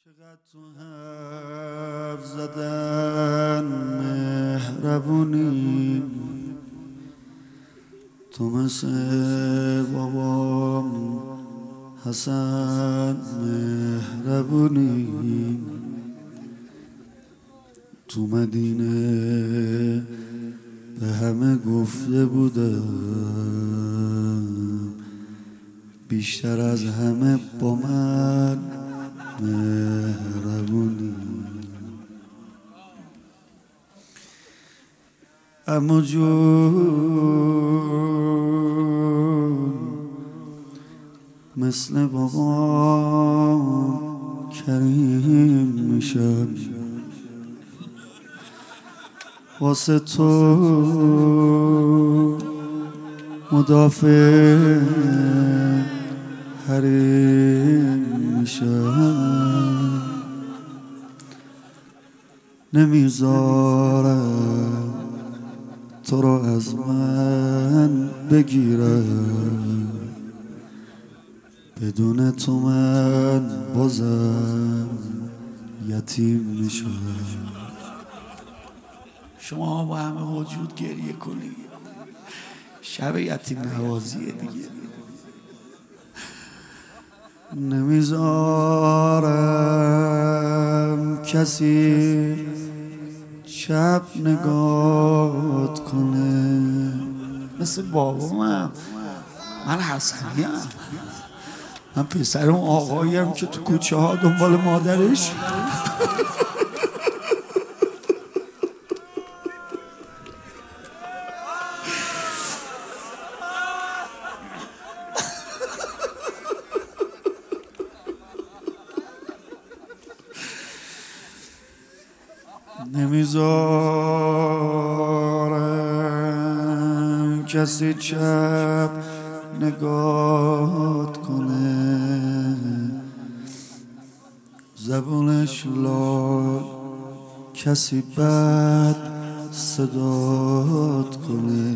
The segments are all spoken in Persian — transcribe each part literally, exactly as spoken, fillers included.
چقدر تو حرف زدن مهربونی، تو مثل بابام حسن مهربونی، تو مدینه به همه گفته بودم بیشتر از همه با من مهربونی. عمو جون مثل بابام کریم میشم، واسه تو مدافع حریم میشم، نمیذارم تو رو از من بگیرم، بدون تو من بازم یتیم میشم. شما با همه وجود گریه کنید، شب یتیم نوازیه دیگه. نمیذارم کسی چپ نگات کنه، مثل بابامم، من حسنیم، من پسر اون آقاییم که تو کوچه ها دنبال مادرش. نمیذارم کسی چپ نگات کنه، زبونش لال کسی بد صدات کنه،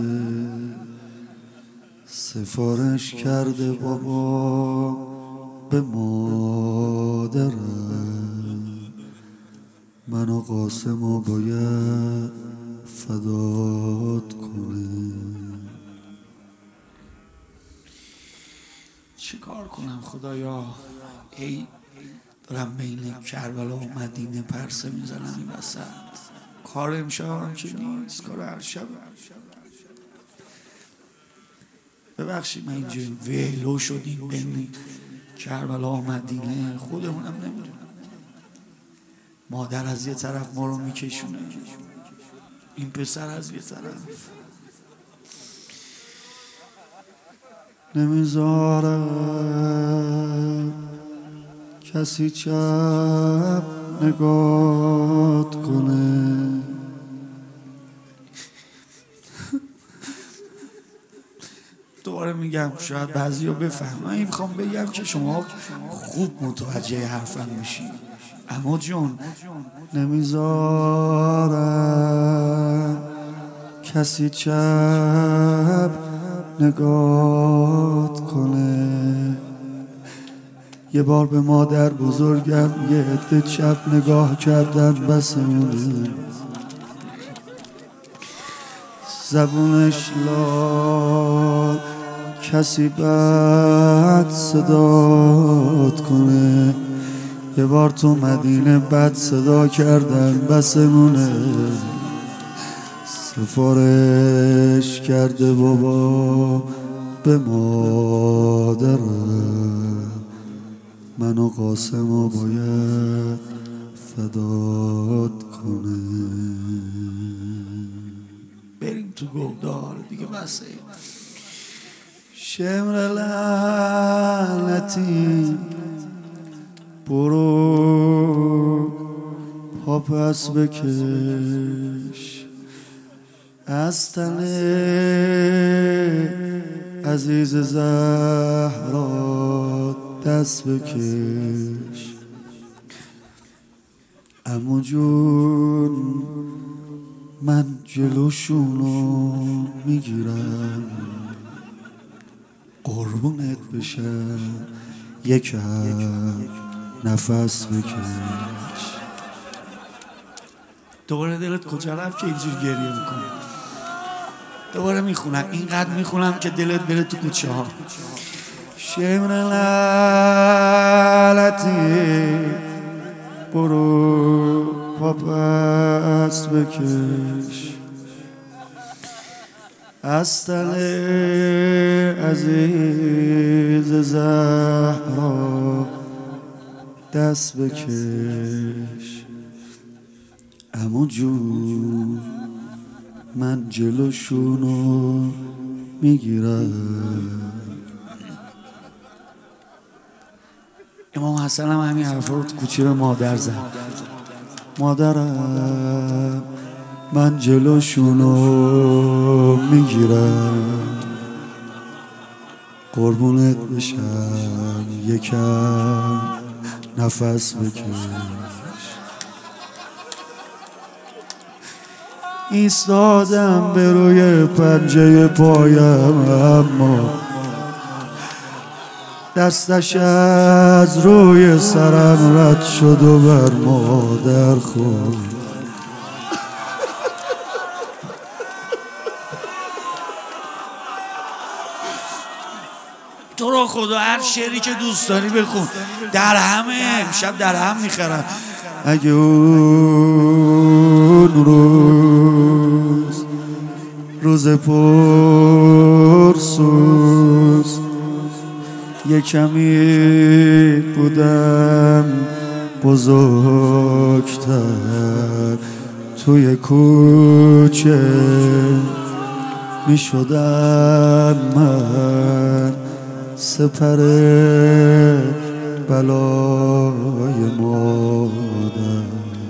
سفارش کرده بابا به مادرم، من و قاسمو باید فدات کنه. چی کار کنم خدایا؟ ای دارم بین کربلا و مدینه پرسه میزنم این وسط. کار امشبم که نیست، کار هر شب. ببخشید من اینجا ویلو شدیم بین کربلا و مدینه، خودمونم نمیدونم. مادر از یه طرف ما رو میکشونه، این پسر از یه طرف. نمیذارم کسی چپ نگات کنه، دوباره میگم شاید بعضی رو بفهمن، این میخوام بگم که شما خوب متوجه حرفم میشین. عمو جون نمیذارم کسی چپ نگات کنه، یه بار به مادر بزرگم یه عده چپ نگاه کردن بسمونه، زبونش لال کسی بد صدات کنه، یه بار تو مدینه بد صدا کردن بسمونه، سفارش کرده بابا به مادرم، من و قاسمو باید فدات کنه. بریم تو گلدار دیگه، بسه. شمر لعنتی برو پا پس بکش، از تن عزیز زهرا دست بکش. عمو جون من جلوشونو میگیرم، قربونت بشم یکم نفس بکش. دوباره دلت کجا رفت که اینجور گریه میکنی؟ دوباره میخونم، اینقدر میخونم که دلت بره تو کوچه ها. شمر لعنتی برو پاپس بکش، از تن عزیز زهرا دست بکش. عمو جون من جلوشونو میگیرم. امام حسن هم همین حرفا رو تو کوچه به مادر زد. مادرم من جلوشونو میگیرم، قربونت بشم یکم نفس بکش. ایستادم به روی پنجه پایم، اما دستش از روی سرم رد شد و بر مادر خورد. تو رو خدا هر شعری که دوست داری بخون، در همه امشب در هم میخرم. اگه اون روز روز پرسوز یه کمی بودم بزرگتر، توی کوچه می شدم من سپر بلای مادر.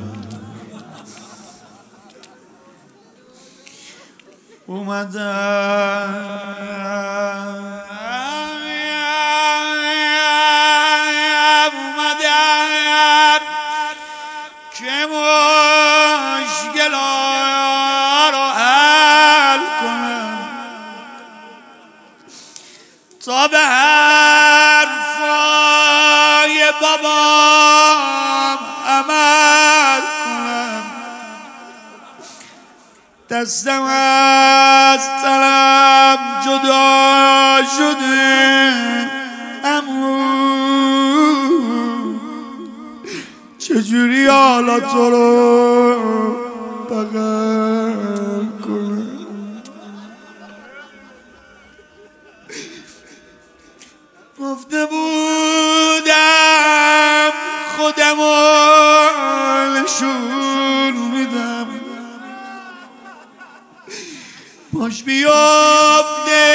اومدم که مشکلا رو حل کنم، تا به حرفای بابام عمل کنم. دستم از تنم جدا شده، امو چجوری حالا تو رو بغل کنم. گفته بودم خودمو نشون میدم، باش بیافته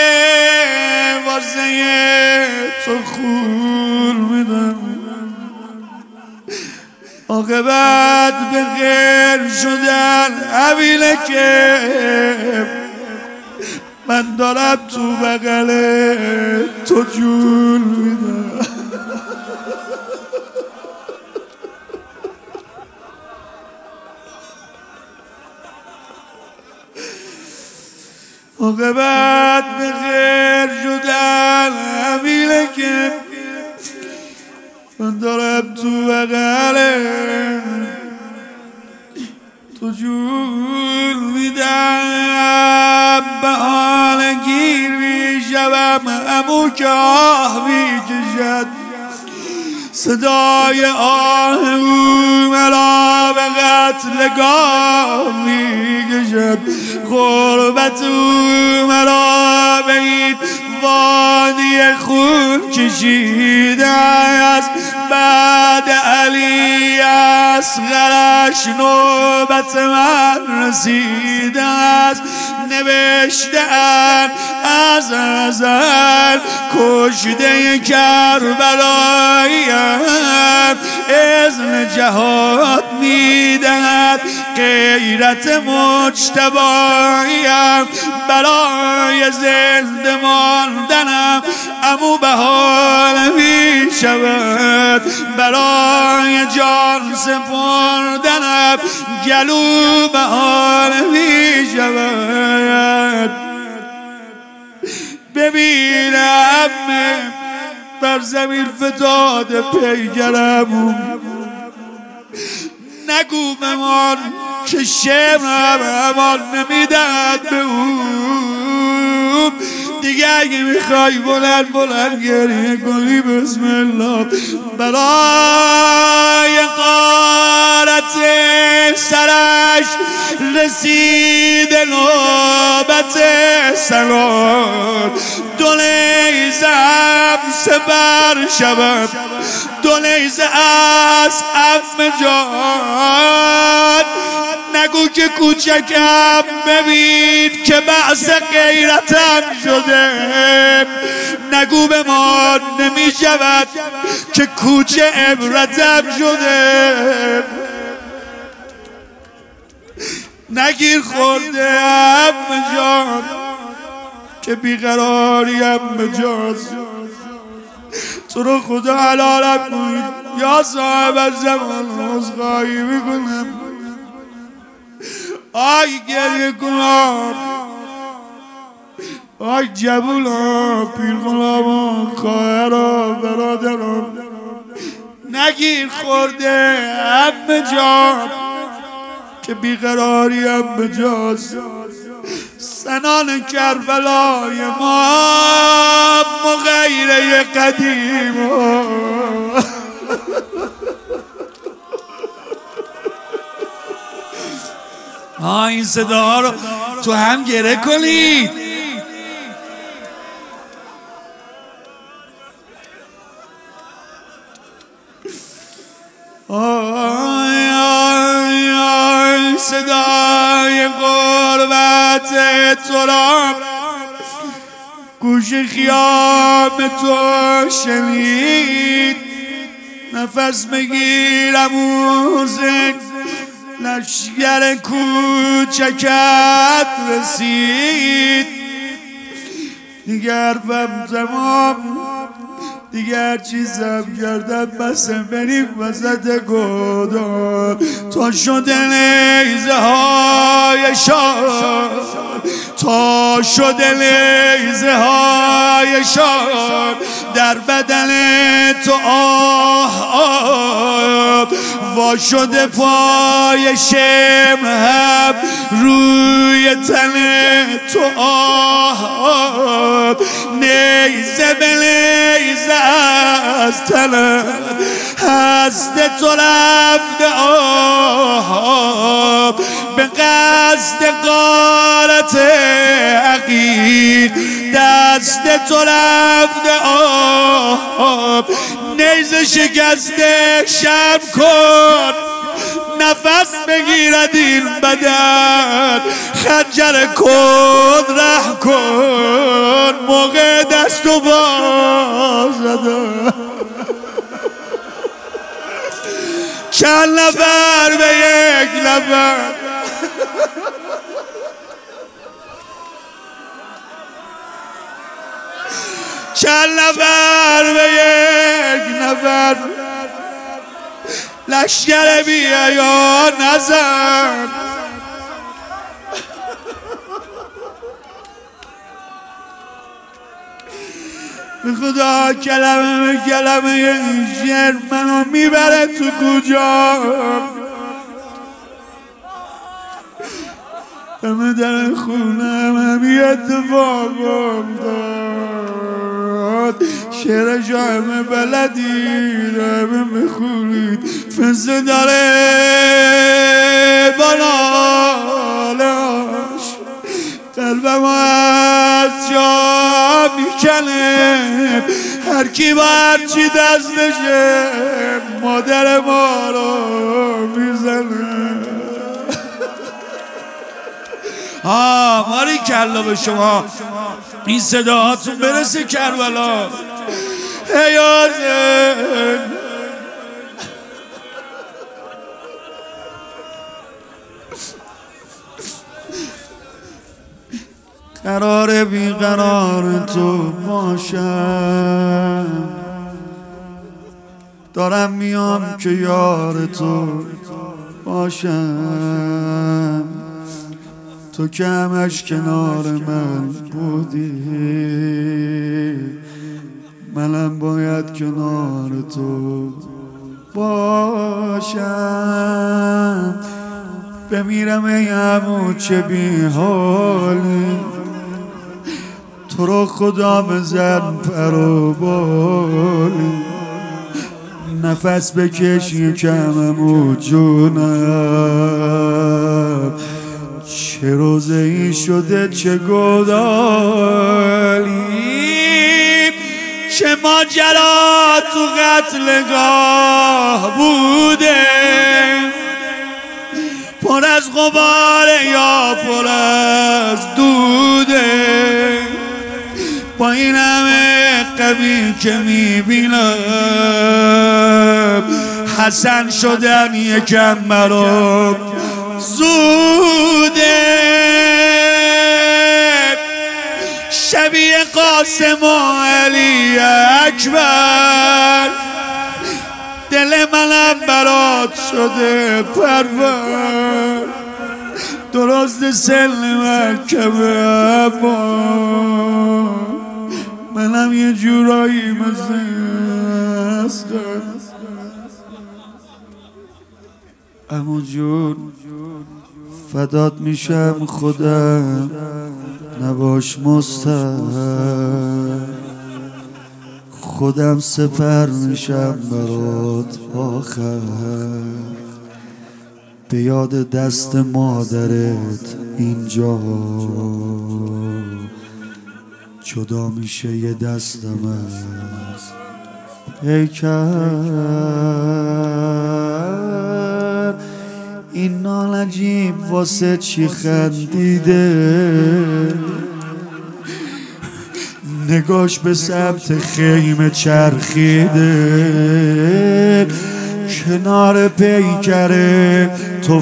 واسه تو خون میدم. عاقبت به خیر شدن همینه که من دارم تو بغل تو جون میدم. عاقبت به خیر شدن همینه که من دارم تو بغل تو جون میدم. به حال گیر میشوم عمو که آه میکشد، صدای آه او مرا به قتلگاه میکشد. غربت او مرا به این وادی خون کشیده است. بعد علی اصغرش نوبت من رسیده است. نوشته‌اند از ازل کشته کربلاییم، اذن جهاد میدهد غیرت مجتباییم. برای زنده ماندنم عمو بهانه می شود، برای جان سپردنم گلو بهانه می شود. ببینم بر زمین فتاده پیگرم. نگو بمان که شمرم امان نمیدهد به اون. دیگه اگه میخوای بلند بلند گریه کنی بسم الله. برای قارت سرش رسید نوبت سلام. دو نیزه هم سپر شود، دو نیزه از عم جان. نگو که کوچکم ببین که بحث غیرتم شده. نگو به ما نمی شود که کوچه عبرتم شده. نگیر خورده عم جان که بیقراریم مجاز. تو رو خدا حلالم کنید یا صاحب زمان عذرخواهی میکنم. آی گریه کنم، آی جبولا، پیر غلامان، خواهرا، برادران. نگیر خورده عم جان که بیقراریم بجاز. سنان کربلای ما مغیره قدیم. آه این صدا رو تو هم گره کنید. آی آی آی صدای غربت تو را گوش خیام تو شنید. نفس بگیرم موزه لشگر کوچکت رسید. دیگر بم تمام، دیگر چیزم کردم بس بریم وسط گودال. تا شده نیزه های شان، تا شده نیزه های شان در بدن تو آه آه. وا شده پای شمر هم روی تن تو آه آه. نیزه به نیزه از تن هست تو رفته آه. به قصد غارت عقیق دست تو رفته آه. نیزه شکسته شب کن، نفس بگیرد این بدن. خنجر کن ره کن موقع دست و پا زدن. چند نفر به یک نفر چند نفر به یک نفر لشگر بیا یا نزن. به خدا کلمه به کلمه این شعر منو میبره تو کجا. همه در خونم همی اتفاق افتاد. شعرش همه بلدید همه میخونید. فزه داره بنالاش قلبم از جا میکنه. هر کی با هرچی دستشه مادر ما رو میزنه. آه ماری کلا به شما این صداهاتون برسه کربلا. حیازن قرار بیقرار تو باشم. دارم میام که یار تو باشم. تو که همش کنار من بودی. منم باید کنار تو باشم، بمیرم ای عمو چه بی حالی، تو رو خدا بزن پر و بالی، نفس بکش یکم عمو جونم، چه روزه ای شده چه گدالی، چه ماجرا تو قتلگاه بوده، پر از غباره یا پر از دوده، با این همه قوی که میبینم حسن شدن یکم برام زوده، شبیه قاسم و علی اکبر، دل منم برات شده پرور، درست سن مرکبه اما منم یه جورایی مثل هستم. عمو جون فدات میشم خودم نباش مستحق، خودم سپر میشم برات آخر، به یاد دست مادرت اینجا جدا میشه یه دستم از پیکر، این نالجیب واسه چی خندیده، نگاش به سمت خیمه چرخیده، کنار پیکره تو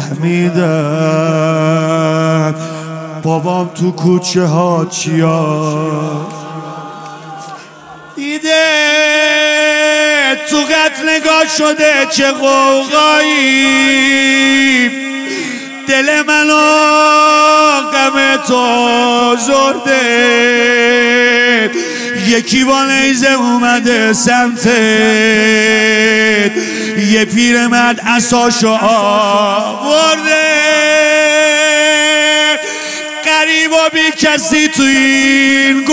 فهمیدم بابام تو کوچه ها چیا دیده، تو قتلگاه شده چه قوقایی، دل منو غم تو زرده، یکی با نیزه اومده سمتت، یه پیرمرد عصاشو آورده، غریب و بی کسی تو این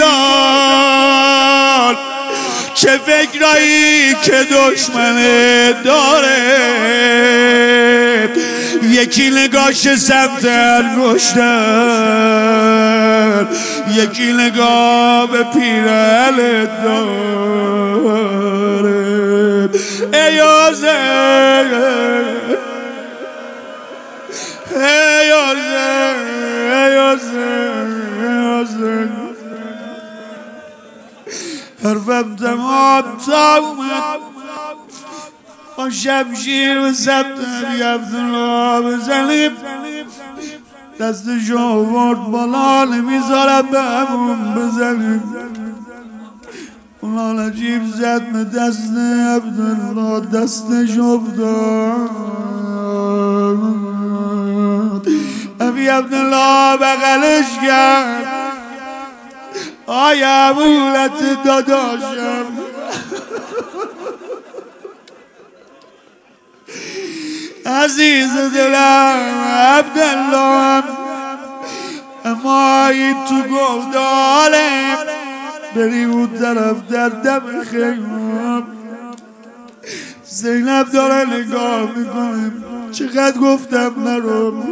گهدار، چه فکرایی که دشمنه داره، یکی نگاش سمت انگشتر، یکی نگاه به پیرهنت داره، ای آزر ای آزر ای آزر ای آزر، حرفم تمام تا اومد، با شمشیر و سبت علی عبدالله بزنیم، دستشو آورد بالا نمیذارم به همون بزنیم، اونا نجیب زد به دست عبدالله، دستش افتاد، ابی عبدالله بغلش کرد، آی عبولت داداشم، عزیز دلم عبدالله، اما این تو گفتالم بری اون طرف در دم خیمم، زینب داره نگاه میکنه، چقدر گفتم نرو،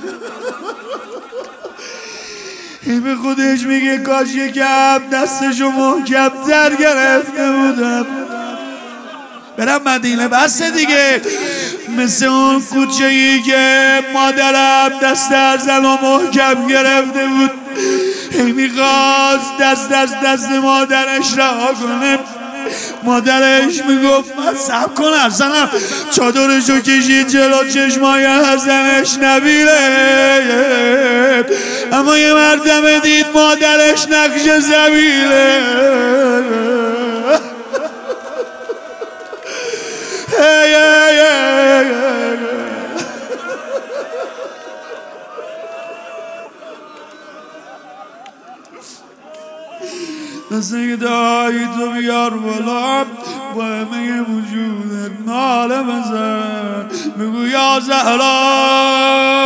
این به خودش میگه کاش یکم دستشو محکم‌تر گرفته بودم، برم مدینه بسه دیگه، مثل اون کوچه ای که مادرم دست از زن و محکم گرفته بود، هی میخواست دست از دست مادرش رها کنه، مادرش میگفت من سب کن افزنم، چادرشو کشید جلو چشمای حسنش نبیله، اما یه مردمه دید مادرش نقش زبیله، hey, hey, hey, hey. مثل که دایی تو بیار بالا با همه وجودت ناله بزن بگو یا زهرا